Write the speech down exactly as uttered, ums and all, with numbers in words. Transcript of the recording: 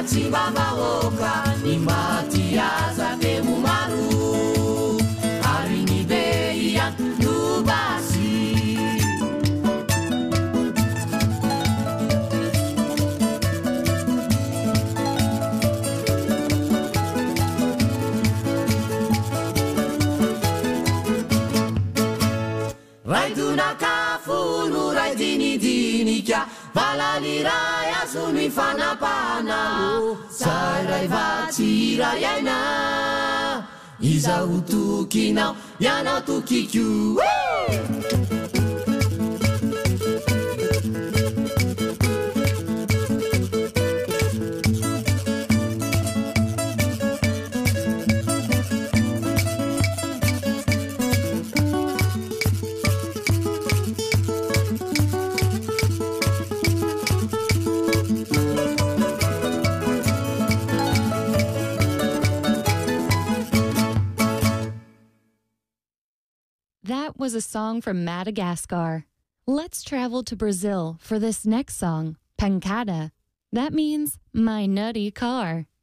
vaoka ny matiazatemo maro ary ny beia no basy raidonakafo no raidinidinika valaliray azo ny fanapana zay ray vatsy iray aina izaho tokinao ianao tokiko That was a song from Madagascar. Let's travel to Brazil for this next song, Pancada. That means my nutty car.